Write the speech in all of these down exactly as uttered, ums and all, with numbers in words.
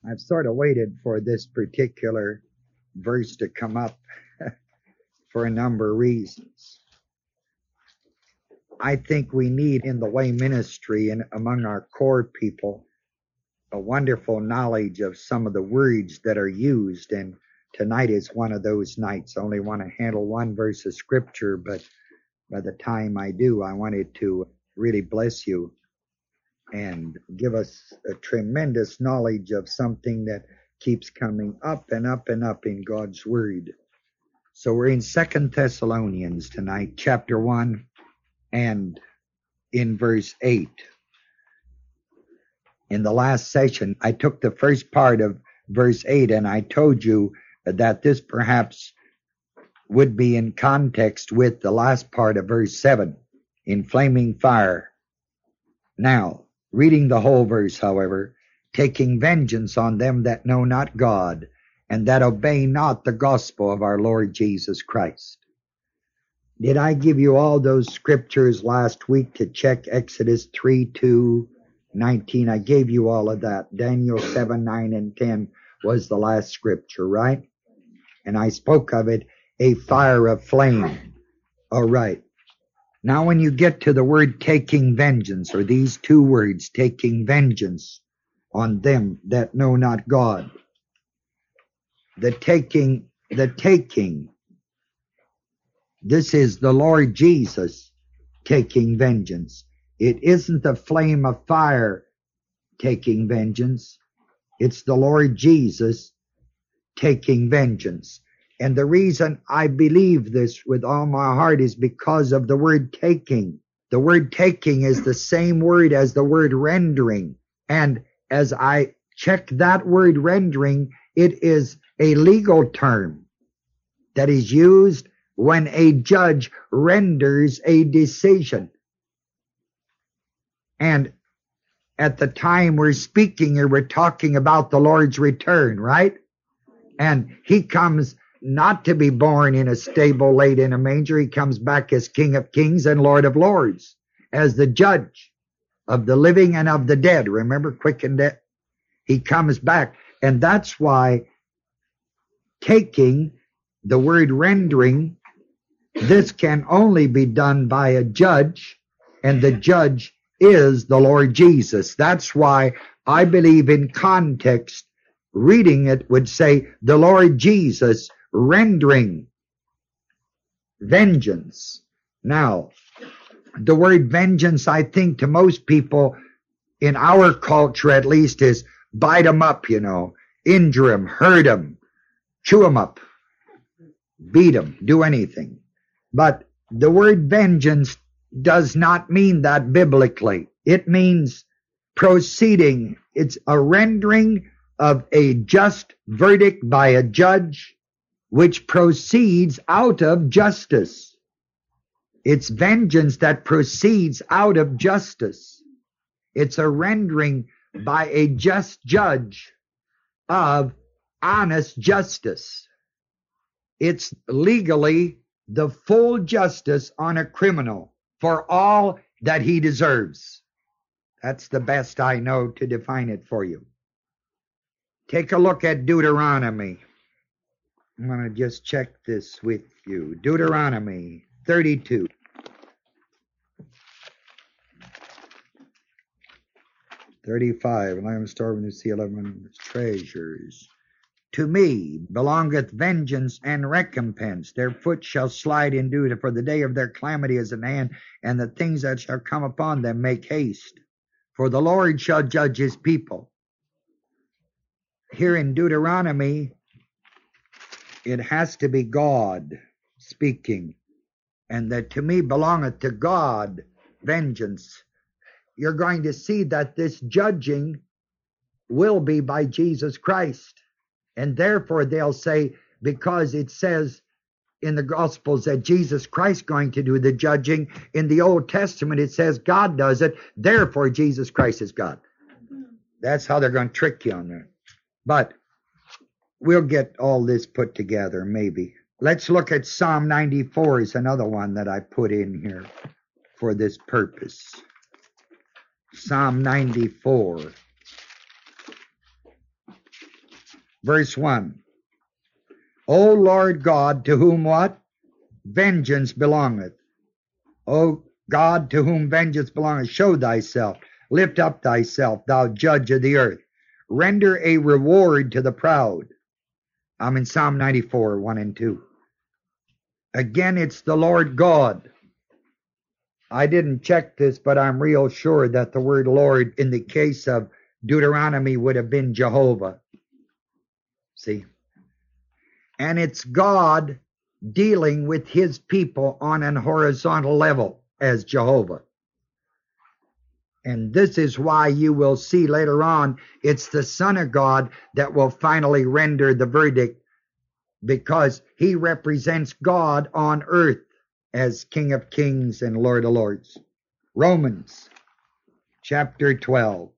I've sort of waited for this particular verse to come up for a number of reasons. I think we need in the way ministry and among our core people a wonderful knowledge of some of the words that are used, and tonight is one of those nights. I only want to handle one verse of scripture, but by the time I do, I wanted to really bless you and give us a tremendous knowledge of something that keeps coming up and up and up in God's Word. So we're in Second Thessalonians tonight, chapter one, and in verse eight. In the last session, I took the first part of verse eight, and I told you that this perhaps would be in context with the last part of verse seven, in flaming fire. Now, reading the whole verse, however, taking vengeance on them that know not God, and that obey not the gospel of our Lord Jesus Christ. Did I give you all those scriptures last week to check? Exodus three, two, nineteen. I gave you all of that. Daniel seven, nine, and ten was the last scripture, right? And I spoke of it, a fire of flame. All right. Now when you get to the word taking vengeance, or these two words, taking vengeance on them that know not God, the taking, the taking, this is the Lord Jesus taking vengeance. It isn't the flame of fire taking vengeance. It's the Lord Jesus taking vengeance. And the reason I believe this with all my heart is because of the word taking. The word taking is the same word as the word rendering. And as I check that word rendering, it is a legal term that is used when a judge renders a decision. And at the time we're speaking here, we're talking about the Lord's return, right? And he comes not to be born in a stable laid in a manger. He comes back as King of Kings and Lord of Lords, as the judge of the living and of the dead. Remember, quick and dead. He comes back. And that's why taking, the word rendering, this can only be done by a judge, and the judge is the Lord Jesus. That's why I believe in context, reading it would say the Lord Jesus rendering vengeance. Now, the word vengeance, I think to most people in our culture at least, is bite them up, you know, injure them, hurt them, chew them up, beat them, do anything. But the word vengeance does not mean that biblically. It means proceeding. It's a rendering of a just verdict by a judge which proceeds out of justice. It's vengeance that proceeds out of justice. It's a rendering by a just judge of honest justice. It's legally the full justice on a criminal for all that he deserves. That's the best I know to define it for you. Take a look at Deuteronomy. I'm going to just check this with you. Deuteronomy thirty-two. thirty-five. And I am starving to see eleven treasures. To me belongeth vengeance and recompense. Their foot shall slide in due, for the day of their calamity is at hand, and the things that shall come upon them make haste. For the Lord shall judge his people. Here in Deuteronomy, it has to be God speaking. And that to me belongeth to God vengeance. You're going to see that this judging will be by Jesus Christ. And therefore they'll say, because it says in the Gospels that Jesus Christ is going to do the judging, in the Old Testament it says God does it, therefore Jesus Christ is God. That's how they're going to trick you on that. But we'll get all this put together, maybe. Let's look at Psalm ninety-four is another one that I put in here for this purpose. Psalm ninety-four. Verse one. O Lord God, to whom what? Vengeance belongeth. O God, to whom vengeance belongeth, show thyself. Lift up thyself, thou judge of the earth. Render a reward to the proud. I'm in Psalm ninety-four, one and two. Again, it's the Lord God. I didn't check this, but I'm real sure that the word Lord in the case of Deuteronomy would have been Jehovah. See? And it's God dealing with his people on an horizontal level as Jehovah. And this is why you will see later on it's the Son of God that will finally render the verdict, because he represents God on earth as King of Kings and Lord of Lords. Romans chapter twelve.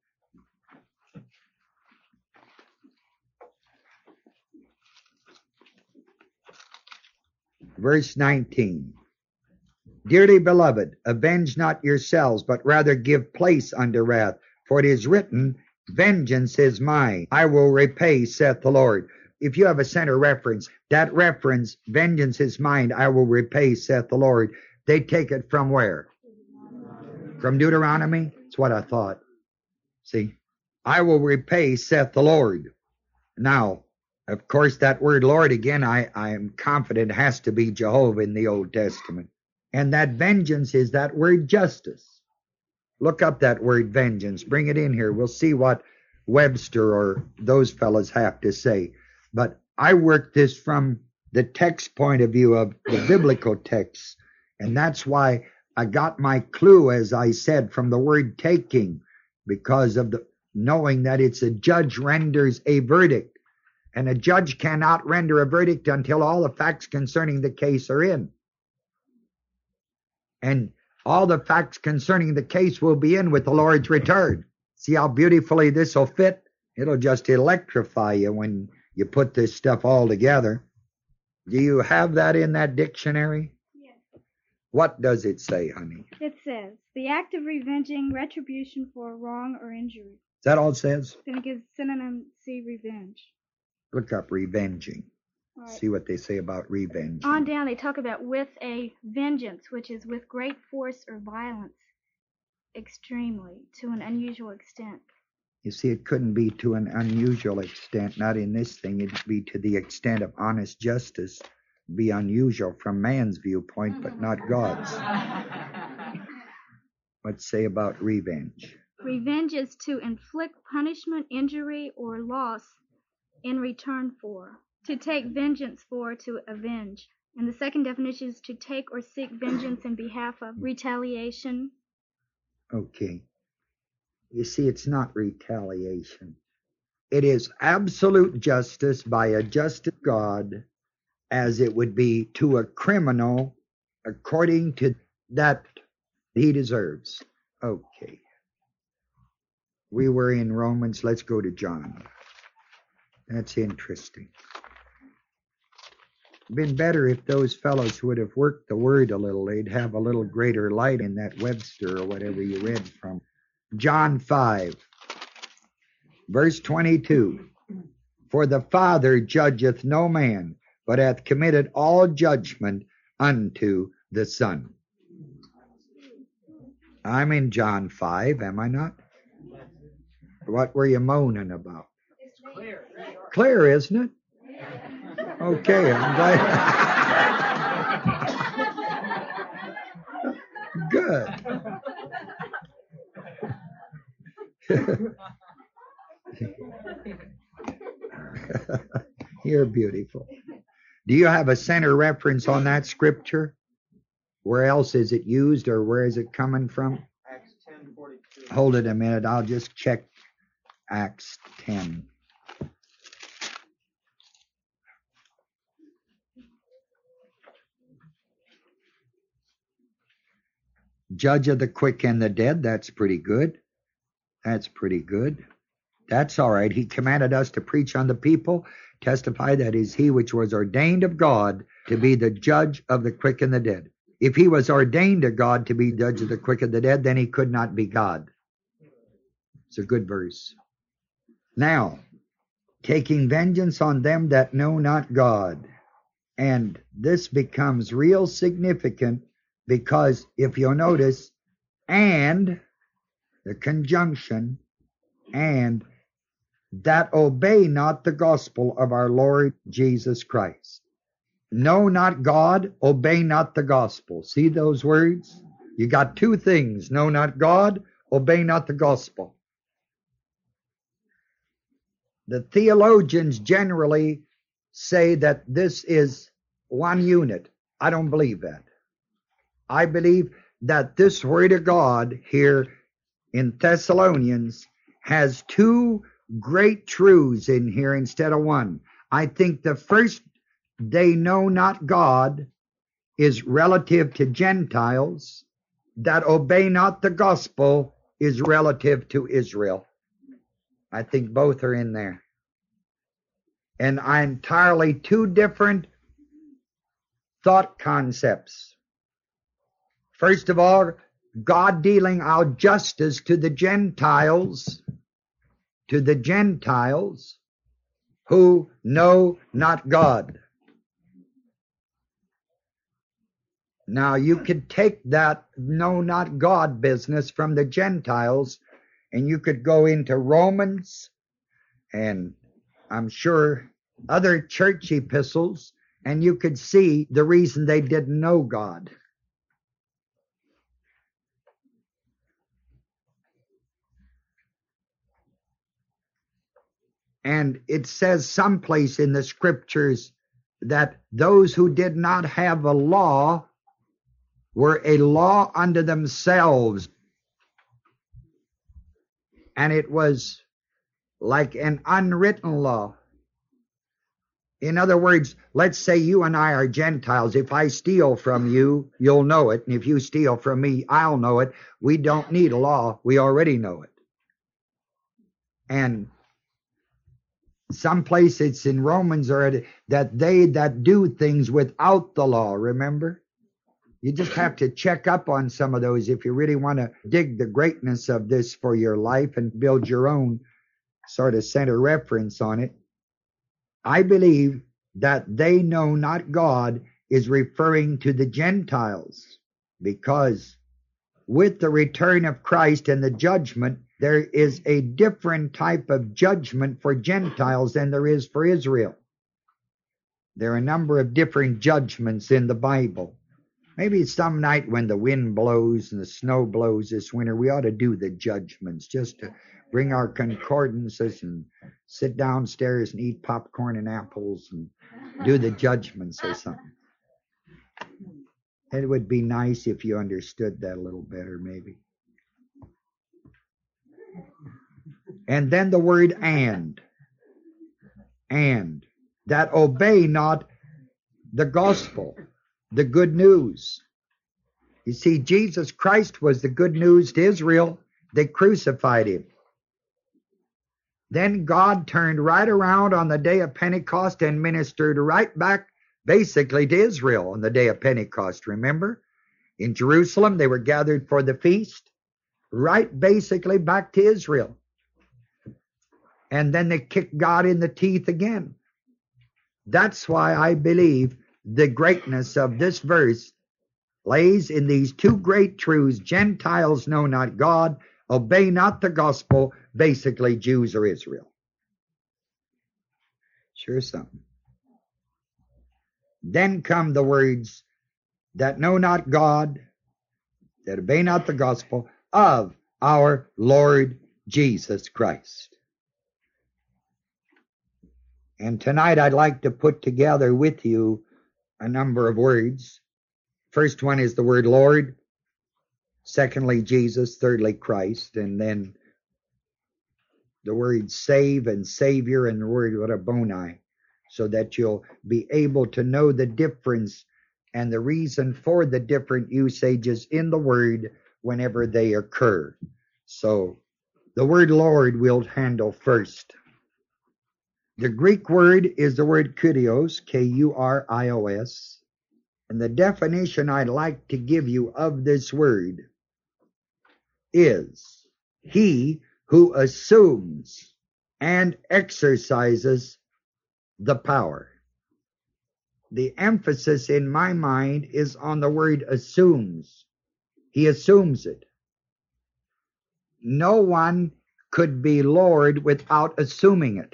Verse nineteen. Dearly beloved, avenge not yourselves, but rather give place unto wrath. For it is written, vengeance is mine, I will repay, saith the Lord. If you have a center reference, that reference, vengeance is mine, I will repay, saith the Lord, they take it from where? From Deuteronomy? That's what I thought. See? I will repay, saith the Lord. Now, of course, that word Lord, again, I, I am confident has to be Jehovah in the Old Testament. And that vengeance is that word justice. Look up that word vengeance. Bring it in here. We'll see what Webster or those fellows have to say. But I work this from the text point of view of the biblical texts. And that's why I got my clue, as I said, from the word taking, because of the knowing that it's a judge renders a verdict. And a judge cannot render a verdict until all the facts concerning the case are in. And all the facts concerning the case will be in with the Lord's return. See how beautifully this will fit? It'll just electrify you when you put this stuff all together. Do you have that in that dictionary? Yes. What does it say, honey? It says, the act of revenging retribution for a wrong or injury. Is that all it says? Then it gives synonym C, revenge. Look up revenging. All right. See what they say about revenge. On down, they talk about with a vengeance, which is with great force or violence, extremely, to an unusual extent. You see, it couldn't be to an unusual extent, not in this thing. It'd be to the extent of honest justice. Be unusual from man's viewpoint, but not God's. What's say about revenge? Revenge is to inflict punishment, injury, or loss in return for. To take vengeance for, to avenge. And the second definition is to take or seek vengeance in behalf of retaliation. Okay. You see, it's not retaliation. It is absolute justice by a just God, as it would be to a criminal according to that he deserves. Okay. We were in Romans. Let's go to John. That's interesting. Been better if those fellows would have worked the word a little. They'd have a little greater light in that Webster or whatever you read from. John five, verse twenty-two. For the Father judgeth no man, but hath committed all judgment unto the Son. I'm in John five, am I not? What were you moaning about? It's clear. Clear, isn't it? Okay, I'm glad. Good. You're beautiful. Do you have a center reference on that scripture? Where else is it used, or where is it coming from? Acts ten forty-two. Hold it a minute. I'll just check Acts ten. Judge of the quick and the dead. That's pretty good. That's pretty good. That's all right. He commanded us to preach unto the people, testify that is he which was ordained of God to be the judge of the quick and the dead. If he was ordained of God to be judge of the quick and the dead, then he could not be God. It's a good verse. Now, taking vengeance on them that know not God. And this becomes real significant because if you'll notice, and the conjunction, and that obey not the gospel of our Lord Jesus Christ. Know not God, obey not the gospel. See those words? You got two things. Know not God, obey not the gospel. The theologians generally say that this is one unit. I don't believe that. I believe that this word of God here in Thessalonians has two great truths in here instead of one. I think the first, they know not God, is relative to Gentiles. That obey not the gospel is relative to Israel. I think both are in there. And are entirely two different thought concepts. First of all, God dealing out justice to the Gentiles, to the Gentiles who know not God. Now you could take that know not God business from the Gentiles and you could go into Romans and I'm sure other church epistles and you could see the reason they didn't know God. And it says someplace in the scriptures that those who did not have a law were a law unto themselves. And it was like an unwritten law. In other words, let's say you and I are Gentiles. If I steal from you, you'll know it. And if you steal from me, I'll know it. We don't need a law. We already know it. And someplace it's in Romans or that they that do things without the law, remember? You just have to check up on some of those if you really want to dig the greatness of this for your life and build your own sort of center reference on it. I believe that they know not God is referring to the Gentiles because with the return of Christ and the judgment, there is a different type of judgment for Gentiles than there is for Israel. There are a number of different judgments in the Bible. Maybe some night when the wind blows and the snow blows this winter, we ought to do the judgments just to bring our concordances and sit downstairs and eat popcorn and apples and do the judgments or something. It would be nice if you understood that a little better, maybe. And then the word and. And. That obey not the gospel, the good news. You see, Jesus Christ was the good news to Israel. They crucified him. Then God turned right around on the day of Pentecost and ministered right back basically to Israel on the day of Pentecost, remember? In Jerusalem, they were gathered for the feast, right basically back to Israel. And then they kicked God in the teeth again. That's why I believe the greatness of this verse lays in these two great truths. Gentiles know not God, obey not the gospel, basically Jews or Israel. Sure something. Then come the words that know not God, that obey not the gospel of our Lord Jesus Christ. And tonight I'd like to put together with you a number of words. First one is the word Lord. Secondly, Jesus. Thirdly, Christ. And then the word save and Savior and the word Rabboni, so that you'll be able to know the difference and the reason for the different usages in the word whenever they occur. So the word Lord we'll handle first. The Greek word is the word kurios, K U R I O S. And the definition I'd like to give you of this word is he who assumes and exercises the power. The emphasis in my mind is on the word assumes. He assumes it. No one could be Lord without assuming it.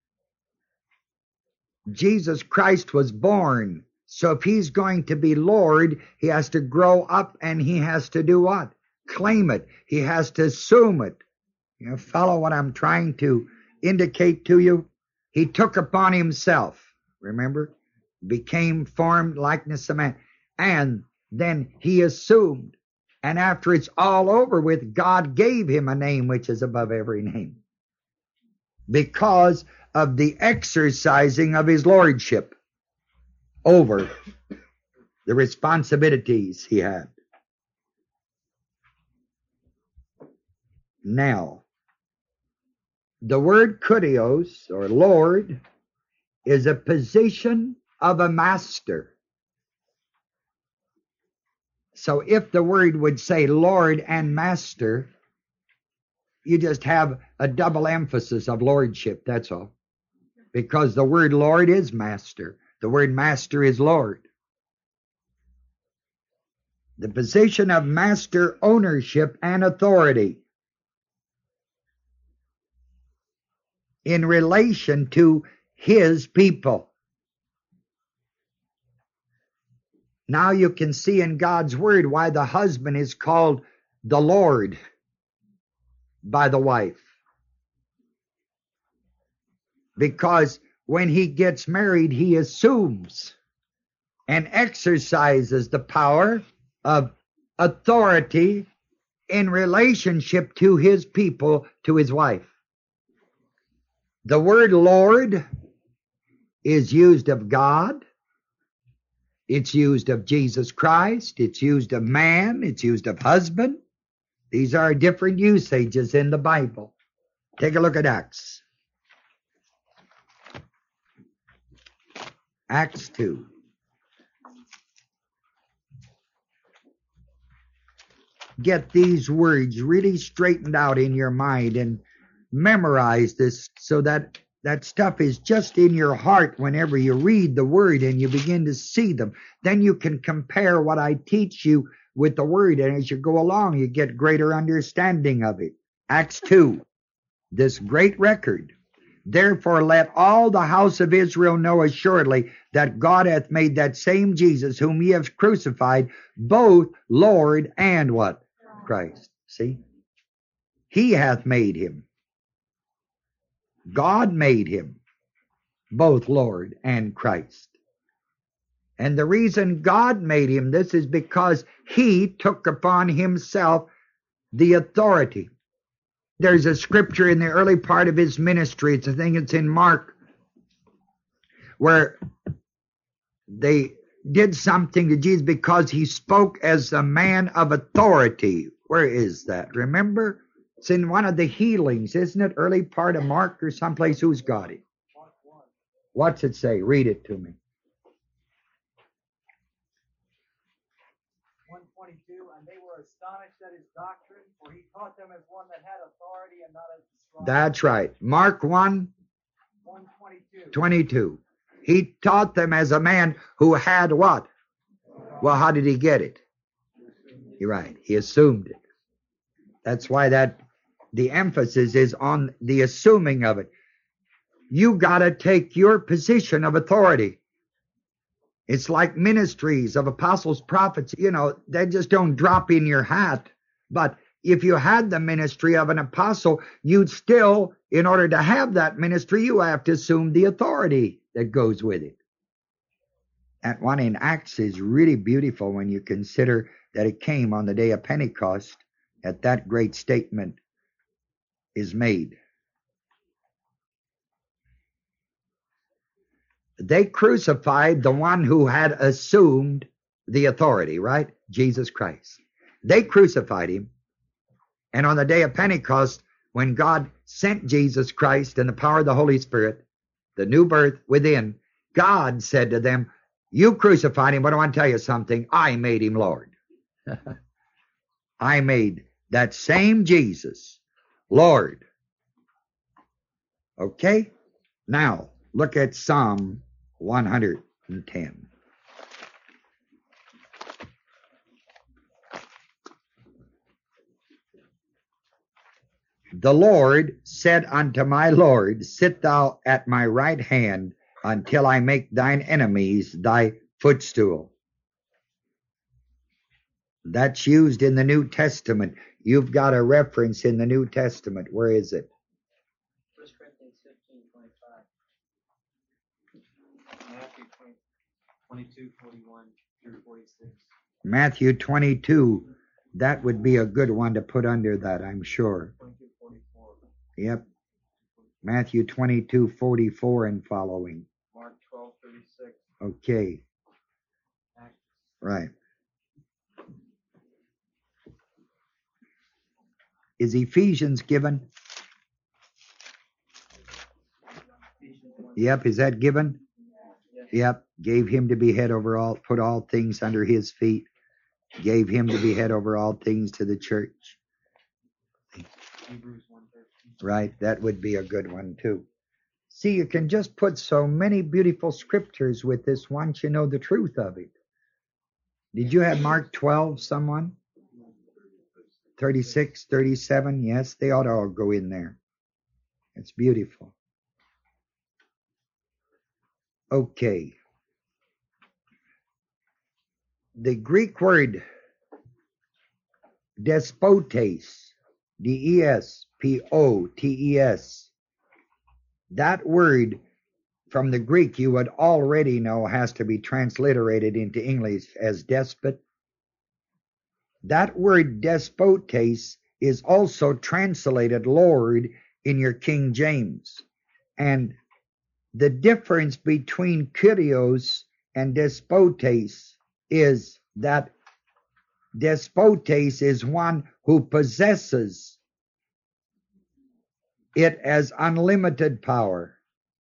Jesus Christ was born. So if he's going to be Lord, he has to grow up and he has to do what? Claim it. He has to assume it. You know, follow what I'm trying to indicate to you? He took upon himself, remember? Became formed likeness of man. And then he assumed. And after it's all over with, God gave him a name which is above every name, because of the exercising of his lordship over the responsibilities he had. Now, the word kurios, or Lord, is a position of a master. So if the word would say Lord and Master, you just have a double emphasis of lordship, that's all. Because the word Lord is Master. The word Master is Lord. The position of master ownership and authority in relation to his people. Now you can see in God's word why the husband is called the Lord by the wife. Because when he gets married, he assumes and exercises the power of authority in relationship to his people, to his wife. The word Lord is used of God. It's used of Jesus Christ. It's used of man. It's used of husband. These are different usages in the Bible. Take a look at Acts. Acts two. Get these words really straightened out in your mind and memorize this so that that stuff is just in your heart whenever you read the word and you begin to see them. Then you can compare what I teach you with the word, and as you go along, you get greater understanding of it. Acts two, this great record. Therefore let all the house of Israel know assuredly that God hath made that same Jesus whom ye have crucified, both Lord and what? Christ. See? He hath made him. God made him both Lord and Christ. And the reason God made him this is because he took upon himself the authority. There's a scripture in the early part of his ministry, it's, I think it's in Mark, where they did something to Jesus because he spoke as a man of authority. Where is that? Remember? It's in one of the healings, isn't it? Early part of Mark or someplace. Who's got it? What's it say? Read it to me. one twenty-two, and they were astonished at his doctrine, for he taught them as one that had authority and not as the scribes. That's right. Mark one, one twenty-two. twenty-two. He taught them as a man who had what? Well, how did he get it? You're right. He assumed it. That's why that the emphasis is on the assuming of it. You got to take your position of authority. It's like ministries of apostles, prophets. You know, they just don't drop in your hat. But if you had the ministry of an apostle, you'd still, in order to have that ministry, you have to assume the authority that goes with it. That one in Acts is really beautiful when you consider that it came on the day of Pentecost that that great statement is made. They crucified the one who had assumed the authority, right? Jesus Christ. They crucified him. And on the day of Pentecost, when God sent Jesus Christ in the power of the Holy Spirit, the new birth within, God said to them, you crucified him, but I want to tell you something. I made him Lord. I made that same Jesus Lord. Okay? Now, look at Psalm one hundred ten. The Lord said unto my Lord, Sit thou at my right hand until I make thine enemies thy footstool. That's used in the New Testament. You've got a reference in the New Testament. Where is it? First Corinthians fifteen twenty-five. Matthew twenty-two forty-one through forty-six. Matthew twenty-two. That would be a good one to put under that, I'm sure. twenty-two forty-four. Yep. Matthew twenty-two forty-four and following. Mark twelve thirty-six. Okay. Acts. Right. Is Ephesians given? Yep. Is that given? Yep. Gave him to be head over all, put all things under his feet. Gave him to be head over all things to the church. Hebrews one thirteen. Right. That would be a good one too. See, you can just put so many beautiful scriptures with this once you know the truth of it. Did you have Mark twelve, someone? thirty-six, thirty-seven, yes, they ought to all go in there. It's beautiful. Okay. The Greek word despotes, D E S P O T E S, that word from the Greek you would already know has to be transliterated into English as despot. That word despotes is also translated Lord in your King James. And the difference between Kyrios and despotes is that despotes is one who possesses it as unlimited power.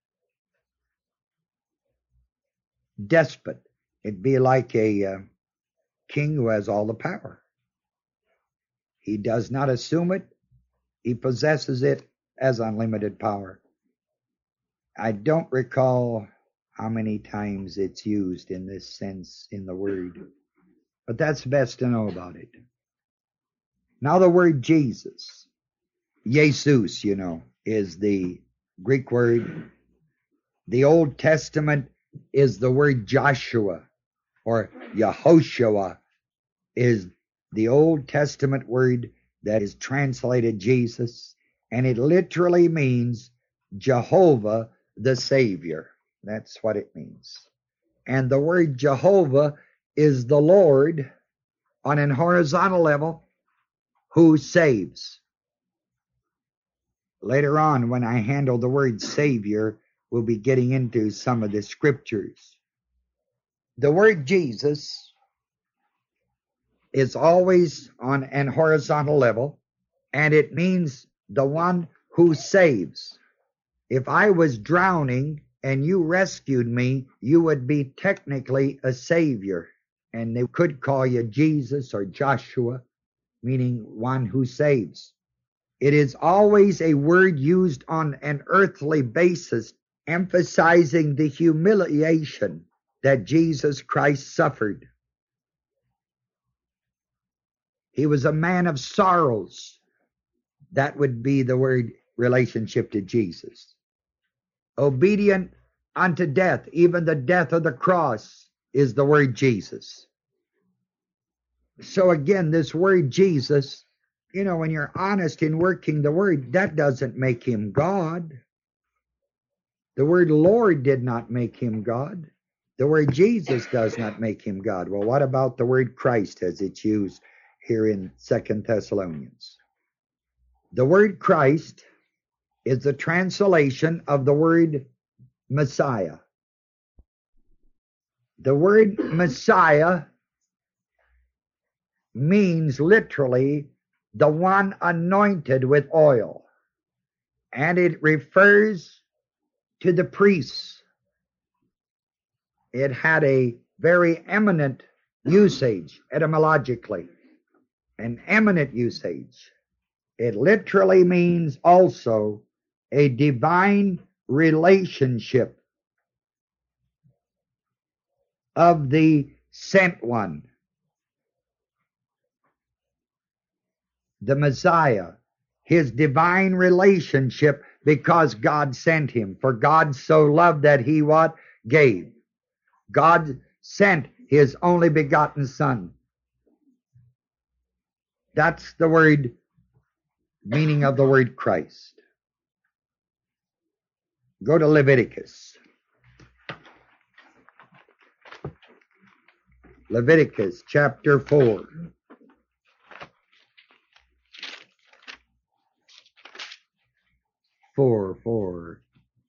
Despot, it'd be like a uh, king who has all the power. He does not assume it. He possesses it as unlimited power. I don't recall how many times it's used in this sense in the word, but that's best to know about it. Now the word Jesus, Jesus, you know, is the Greek word. The Old Testament is the word Joshua, or Yehoshua is the Old Testament word that is translated Jesus, and it literally means Jehovah the Savior. That's what it means. And the word Jehovah is the Lord on an horizontal level who saves. Later on, when I handle the word Savior, we'll be getting into some of the scriptures. The word Jesus is always on an horizontal level, and it means the one who saves. If I was drowning and you rescued me, you would be technically a savior. And they could call you Jesus or Joshua, meaning one who saves. It is always a word used on an earthly basis, emphasizing the humiliation that Jesus Christ suffered. He was a man of sorrows. That would be the word relationship to Jesus. Obedient unto death, even the death of the cross, is the word Jesus. So again, this word Jesus, you know, when you're honest in working the word, that doesn't make him God. The word Lord did not make him God. The word Jesus does not make him God. Well, what about the word Christ as it's used here in Second Thessalonians? The word Christ is the translation of the word Messiah. The word Messiah means literally the one anointed with oil, and it refers to the priests. It had a very eminent usage etymologically, an eminent usage. It literally means also a divine relationship of the sent one, the Messiah, his divine relationship, because God sent him. For God so loved that he what? Gave. God sent his only begotten Son. That's the word, meaning of the word Christ. Go to Leviticus. Leviticus chapter four. Four, four.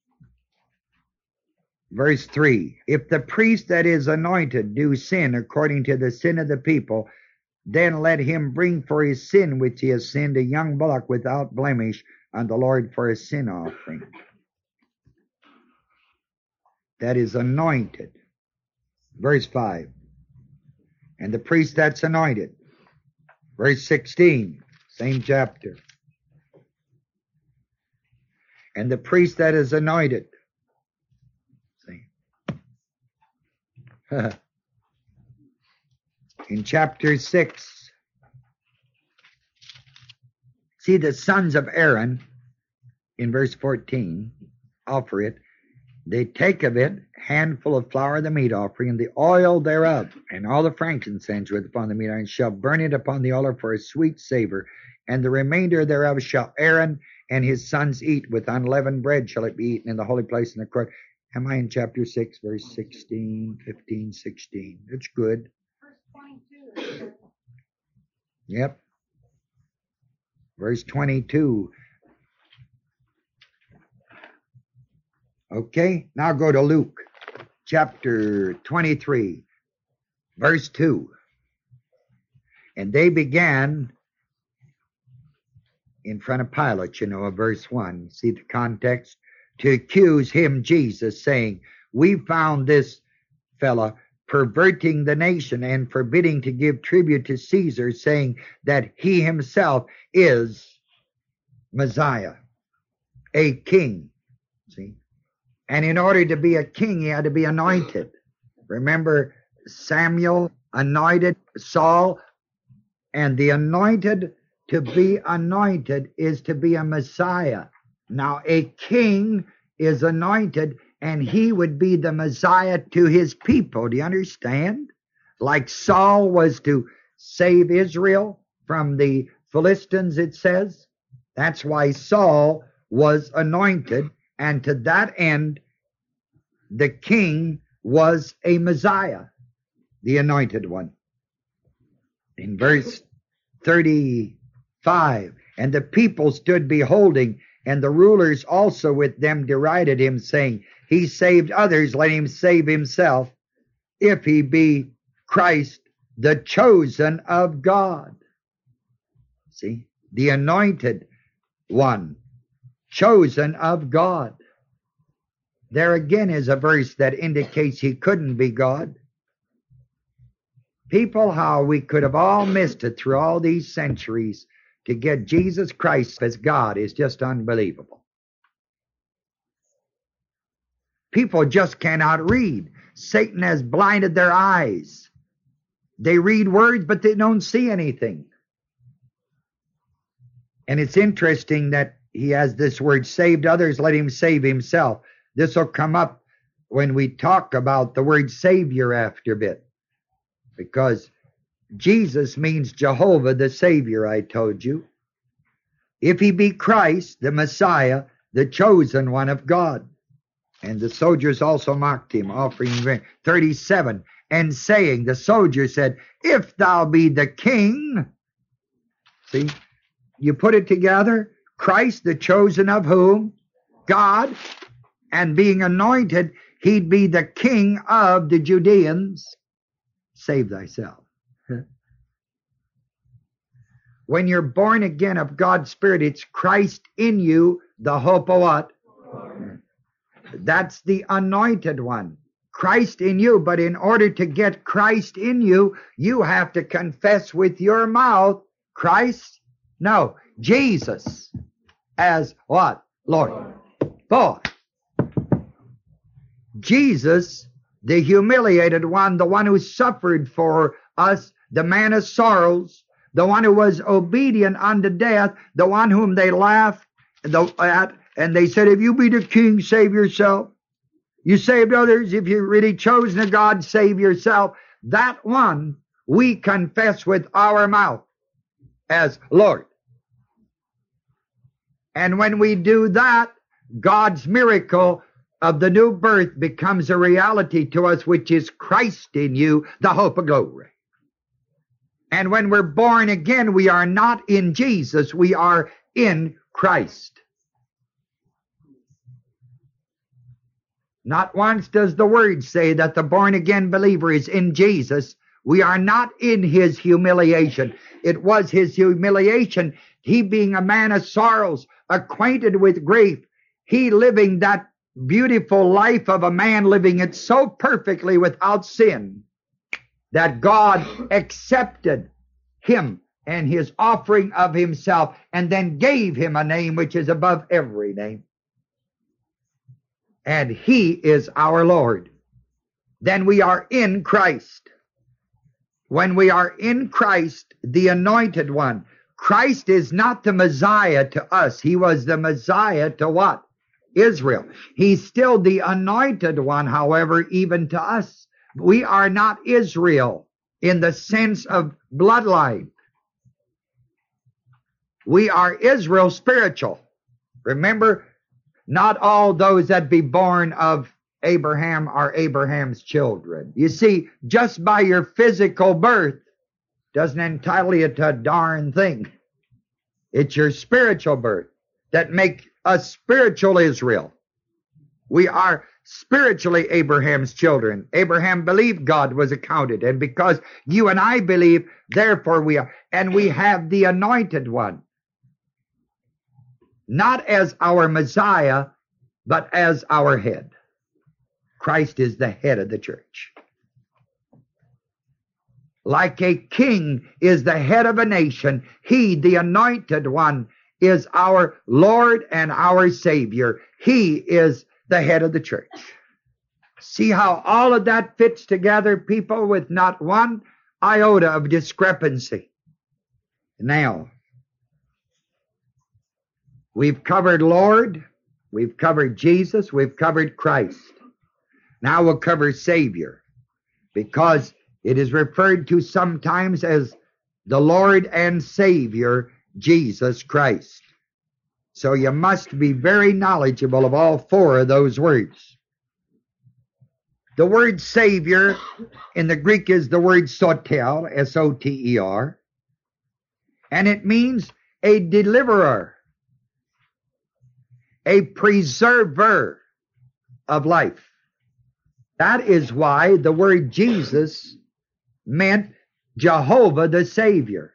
Verse three. If the priest that is anointed do sin according to the sin of the people, then let him bring for his sin which he has sinned a young bullock without blemish unto the Lord for a sin offering. That is anointed. Verse five. And the priest that's anointed. Verse sixteen, same chapter. And the priest that is anointed. See? In chapter six. See, the sons of Aaron, in verse fourteen, offer it. They take of it handful of flour of the meat offering, and the oil thereof, and all the frankincense with upon the meat offering, shall burn it upon the altar for a sweet savor, and the remainder thereof shall Aaron and his sons eat. With unleavened bread shall it be eaten in the holy place in the court. Am I in chapter six, verse sixteen, fifteen, sixteen? It's good. Verse twenty-two. Yep. Verse twenty-two. Okay, now go to Luke chapter twenty-three, verse two. And they began in front of Pilate, you know, of verse one. See the context? To accuse him, Jesus, saying, we found this fella perverting the nation and forbidding to give tribute to Caesar, saying that he himself is Messiah, a king. See? And in order to be a king, he had to be anointed. Remember, Samuel anointed Saul, and the anointed, to be anointed is to be a Messiah. Now, a king is anointed, and he would be the Messiah to his people. Do you understand? Like Saul was to save Israel from the Philistines, it says. That's why Saul was anointed. And to that end, the king was a Messiah, the anointed one. In verse thirty-five, and the people stood beholding, and the rulers also with them derided him, saying, he saved others, let him save himself, if he be Christ, the chosen of God. See, the anointed one, chosen of God. There again is a verse that indicates he couldn't be God. People, how we could have all missed it through all these centuries to get Jesus Christ as God is just unbelievable. People just cannot read. Satan has blinded their eyes. They read words, but they don't see anything. And it's interesting that he has this word, saved others, let him save himself. This will come up when we talk about the word Savior after a bit. Because Jesus means Jehovah the Savior, I told you. If he be Christ, the Messiah, the chosen one of God. And the soldiers also mocked him, offering him thirty-seven, and saying, the soldier said, if thou be the king. See, you put it together. Christ, the chosen of whom? God. And being anointed, he'd be the king of the Judeans. Save thyself. When you're born again of God's Spirit, it's Christ in you, the hope of what? Lord. That's the anointed one. Christ in you. But in order to get Christ in you, you have to confess with your mouth Christ, no, Jesus, as what? Lord. Boy. Jesus, the humiliated one, the one who suffered for us, the man of sorrows, the one who was obedient unto death, the one whom they laughed at, and they said, if you be the king, save yourself. You saved others. If you're really chosen of God, save yourself. That one we confess with our mouth as Lord. And when we do that, God's miracle of the new birth becomes a reality to us, which is Christ in you, the hope of glory. And when we're born again, we are not in Jesus, we are in Christ. Not once does the word say that the born-again believer is in Jesus. We are not in his humiliation. It was his humiliation, he being a man of sorrows, acquainted with grief, he living that beautiful life of a man living it so perfectly without sin that God accepted him and his offering of himself and then gave him a name which is above every name. And he is our Lord. Then we are in Christ. When we are in Christ, the anointed one, Christ is not the Messiah to us. He was the Messiah to what? Israel. He's still the anointed one, however, even to us. We are not Israel in the sense of bloodline. We are Israel spiritual. Remember, not all those that be born of Abraham are Abraham's children. You see, just by your physical birth doesn't entitle you to a darn thing. It's your spiritual birth that makes us spiritual Israel. We are spiritually Abraham's children. Abraham believed God was accounted, and because you and I believe, therefore we are. And we have the anointed one. Not as our Messiah, but as our head. Christ is the head of the church. Like a king is the head of a nation, he, the anointed one, is our Lord and our Savior. He is the head of the church. See how all of that fits together, people, with not one iota of discrepancy. Now, we've covered Lord, we've covered Jesus, we've covered Christ. Now we'll cover Savior, because it is referred to sometimes as the Lord and Savior, Jesus Christ. So you must be very knowledgeable of all four of those words. The word Savior in the Greek is the word soter, S O T E R, and it means a deliverer, a preserver of life. That is why the word Jesus meant Jehovah the Savior.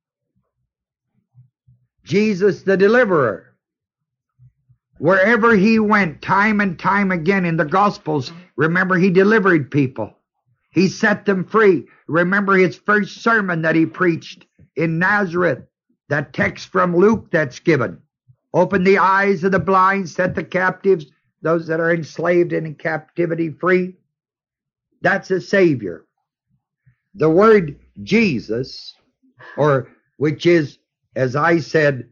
Jesus the deliverer. Wherever he went, time and time again in the Gospels, remember, he delivered people. He set them free. Remember his first sermon that he preached in Nazareth, that text from Luke that's given. Open the eyes of the blind, set the captives, those that are enslaved and in captivity, free. That's a Savior. The word Jesus, or which is, as I said,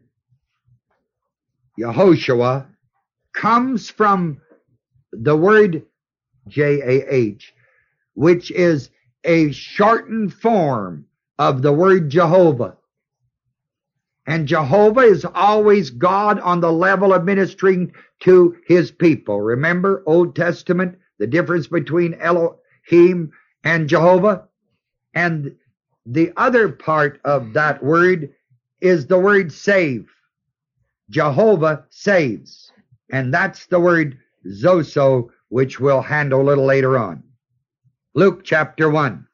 Yehoshua, comes from the word J A H, which is a shortened form of the word Jehovah. And Jehovah is always God on the level of ministering to his people. Remember, Old Testament, the difference between Elohim and Jehovah? And the other part of that word is the word save. Jehovah saves. And that's the word zoso, which we'll handle a little later on. Luke chapter one.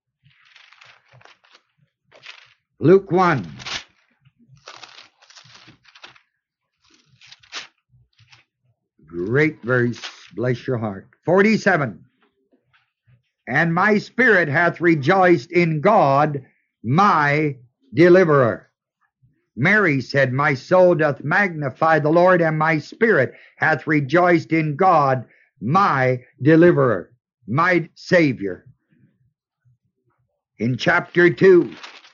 Luke one. Great verse, bless your heart. forty-seven. And my spirit hath rejoiced in God, my deliverer. Mary said, my soul doth magnify the Lord, and my spirit hath rejoiced in God, my deliverer, my Savior. In chapter two,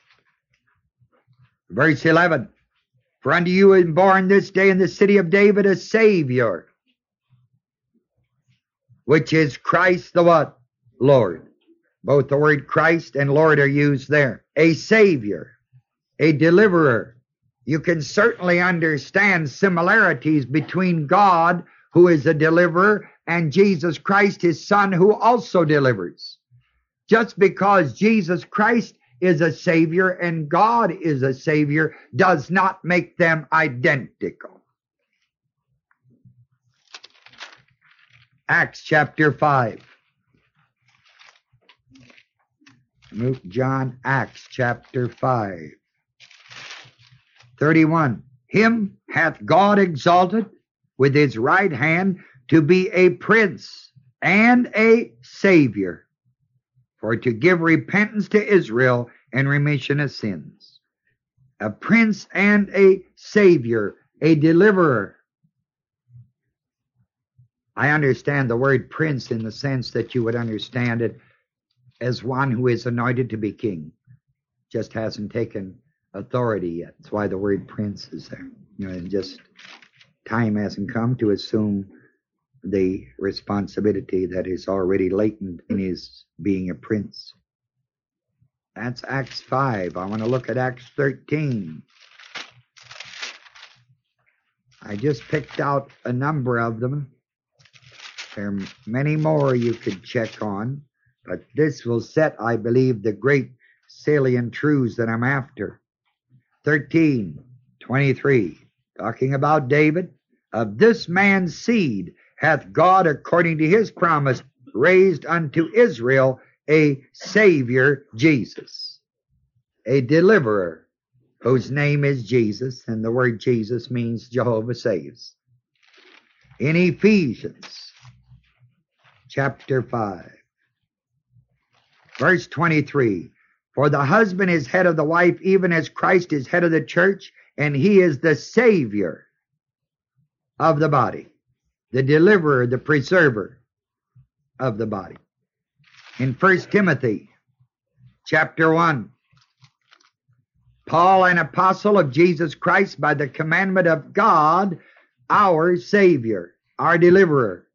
verse eleven, for unto you is born this day in the city of David a Savior, which is Christ the what? Lord. Both the word Christ and Lord are used there. A Savior, a deliverer. You can certainly understand similarities between God, who is a deliverer, and Jesus Christ, his Son, who also delivers. Just because Jesus Christ is a Savior and God is a Savior does not make them identical. Acts chapter five. Luke, John, Acts chapter five. thirty-one. Him hath God exalted with his right hand to be a prince and a Savior, for to give repentance to Israel and remission of sins. A prince and a Savior, a deliverer. I understand the word prince in the sense that you would understand it as one who is anointed to be king. Just hasn't taken authority yet. That's why the word prince is there. You know, and just time hasn't come to assume the responsibility that is already latent in his being a prince. That's Acts five. I want to look at Acts thirteen. I just picked out a number of them. There are many more you could check on, but this will set, I believe, the great salient truths that I'm after. thirteen, twenty-three, talking about David. Of this man's seed hath God, according to his promise, raised unto Israel a Savior, Jesus, a deliverer, whose name is Jesus, and the word Jesus means Jehovah saves. In Ephesians chapter five, verse twenty-three, for the husband is head of the wife, even as Christ is head of the church, and he is the Savior of the body, the deliverer, the preserver of the body. In First Timothy chapter one, Paul, an apostle of Jesus Christ, by the commandment of God, our Savior, our deliverer,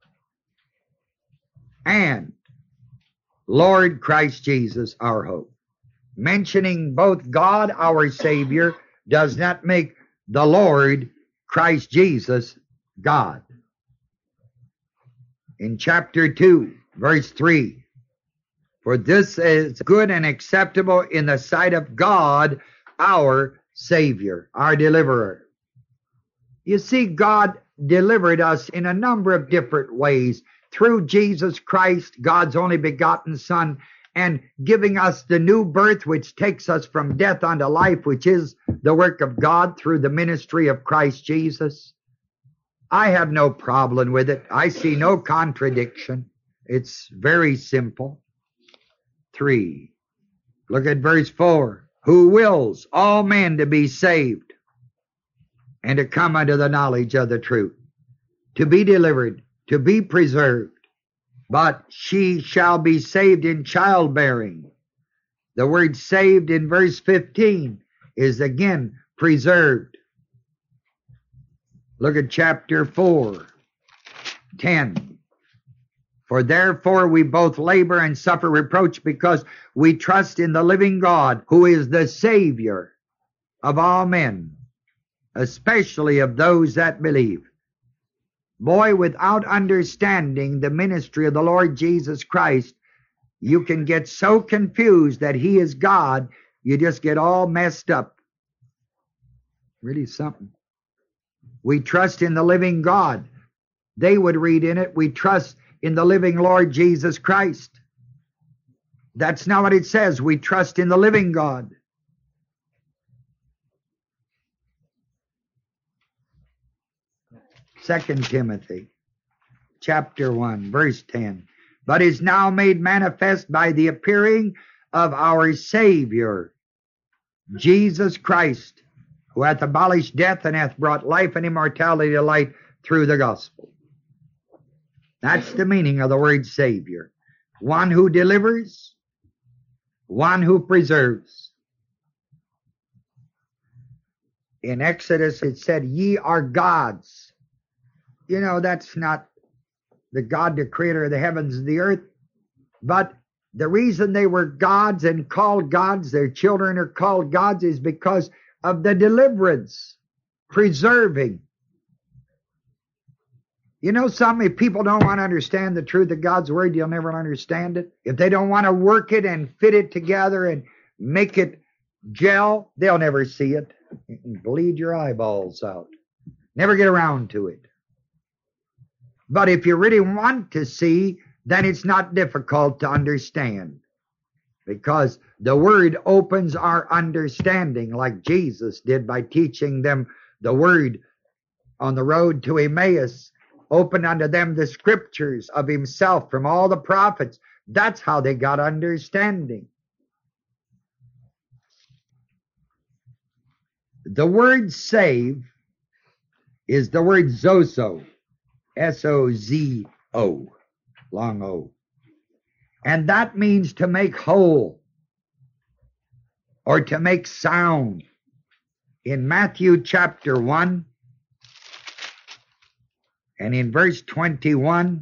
and Lord Christ Jesus, our hope. Mentioning both God, our Savior, does not make the Lord Christ Jesus God. In chapter two, verse three, for this is good and acceptable in the sight of God, our Savior, our deliverer. You see, God delivered us in a number of different ways through Jesus Christ, God's only begotten Son, and giving us the new birth which takes us from death unto life, which is the work of God through the ministry of Christ Jesus. I have no problem with it. I see no contradiction. It's very simple. Three. Look at verse four. Who wills all men to be saved and to come unto the knowledge of the truth, to be delivered, to be preserved. But she shall be saved in childbearing. The word saved in verse fifteen is again preserved. Look at chapter four, ten. For therefore we both labor and suffer reproach, because we trust in the living God, who is the Savior of all men, especially of those that believe. Boy, without understanding the ministry of the Lord Jesus Christ, you can get so confused that he is God, you just get all messed up. Really something. We trust in the living God. They would read in it, we trust in the living Lord Jesus Christ. That's not what it says. We trust in the living God. Second Timothy chapter one, verse ten. But is now made manifest by the appearing of our Savior, Jesus Christ, who hath abolished death and hath brought life and immortality to light through the gospel. That's the meaning of the word Savior. One who delivers, one who preserves. In Exodus it said, ye are gods. You know, that's not the God, the creator of the heavens and the earth. But the reason they were gods and called gods, their children are called gods, is because of the deliverance, preserving. You know something? If people don't want to understand the truth of God's Word, you'll never understand it. If they don't want to work it and fit it together and make it gel, they'll never see it. You can bleed your eyeballs out. Never get around to it. But if you really want to see, then it's not difficult to understand. Because the Word opens our understanding like Jesus did by teaching them the Word on the road to Emmaus. Opened unto them the Scriptures of Himself from all the prophets. That's how they got understanding. The word save is the word zozo. S O Z O. Long O. And that means to make whole or to make sound. In Matthew chapter one and in verse twenty-one,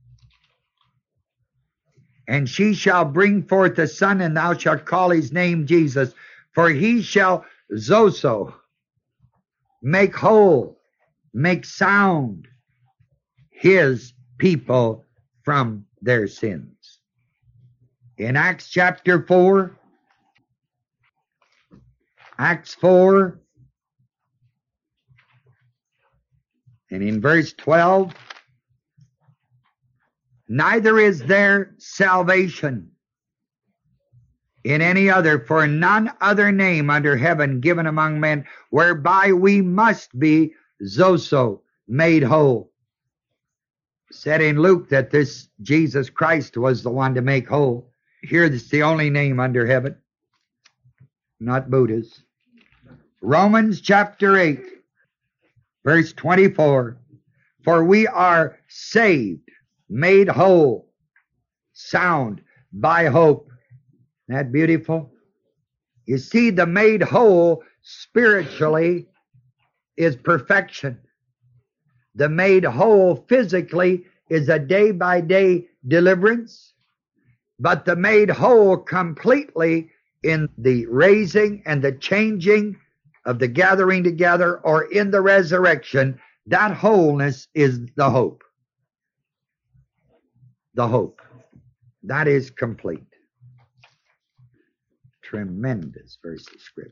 and she shall bring forth a son, and thou shalt call his name Jesus, for he shall zozo, make whole, make sound his people from their sins. In Acts chapter four, Acts four, and in verse twelve, neither is there salvation in any other, for none other name under heaven given among men whereby we must be zozo, made whole. Said in Luke that this Jesus Christ was the one to make whole. Here it's the only name under heaven, not Buddha's. Romans chapter eight, verse twenty-four, for we are saved, made whole, sound by hope. Isn't that beautiful? You see, the made whole spiritually is perfection. The made whole physically is a day-by-day deliverance, but the made whole completely in the raising and the changing of the gathering together or in the resurrection, that wholeness is the hope. The hope. That is complete. Tremendous verse of Scripture.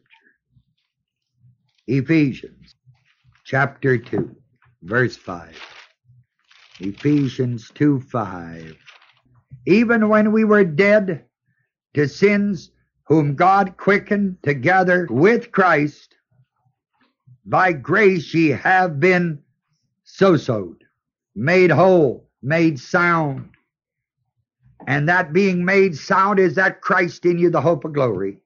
Ephesians chapter two, verse five. Ephesians two five. Even when we were dead to sins, whom God quickened together with Christ, by grace ye have been sozoed, made whole, made sound. And that being made sound is that Christ in you, the hope of glory.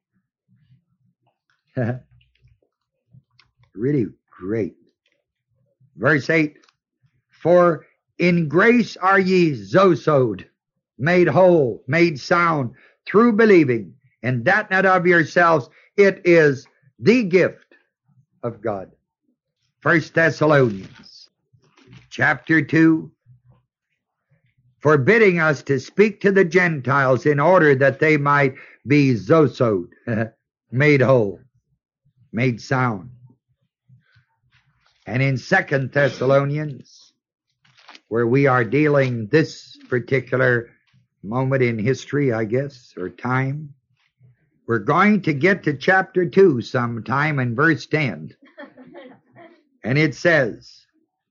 Really great. Verse eight, for in grace are ye zozoed, made whole, made sound, through believing, and that not of yourselves, it is the gift of God. First Thessalonians chapter two, forbidding us to speak to the Gentiles in order that they might be zozoed, made whole, made sound. And in Second Thessalonians, where we are dealing this particular moment in history, I guess, or time, we're going to get to chapter two sometime in verse ten. And it says,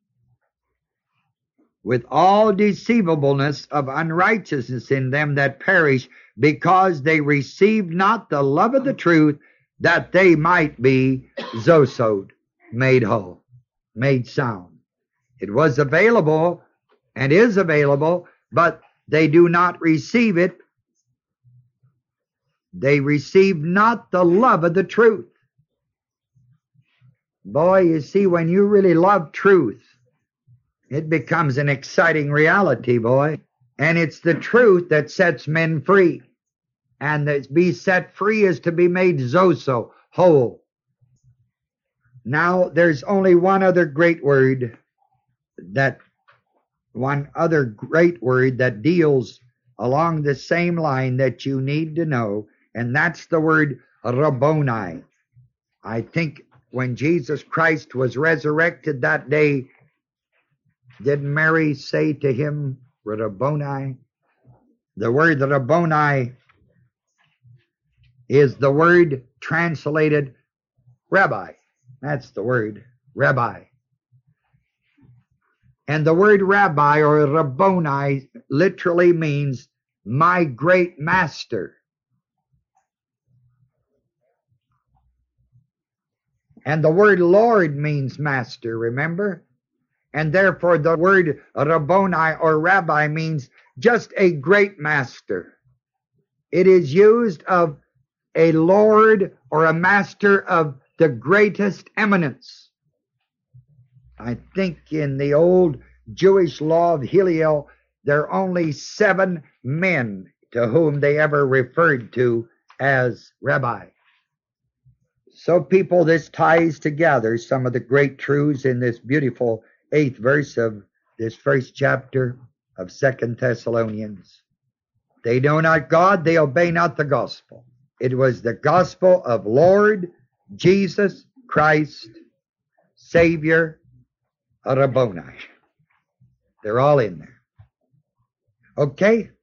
with all deceivableness of unrighteousness in them that perish, because they received not the love of the truth, that they might be zozoed, made whole, made sound. It was available and is available, but they do not receive it. They receive not the love of the truth. Boy, you see, when you really love truth, it becomes an exciting reality, boy. And it's the truth that sets men free. And to be set free is to be made zozo, whole. Now, there's only one other great word that, one other great word that deals along the same line that you need to know, and that's the word Rabboni. I think when Jesus Christ was resurrected that day, did Mary say to him, Rabboni? The word Rabboni is the word translated rabbi. That's the word, rabbi. And the word rabbi or Rabboni literally means my great master. And the word Lord means master, remember? And therefore the word Rabboni or rabbi means just a great master. It is used of a Lord or a master of the greatest eminence. I think in the old Jewish law of Hillel, there are only seven men to whom they ever referred to as rabbi. So people, this ties together some of the great truths in this beautiful eighth verse of this first chapter of Second Thessalonians. They know not God, they obey not the gospel. It was the gospel of Lord Jesus Christ, Savior, Rabboni. They're all in there. Okay?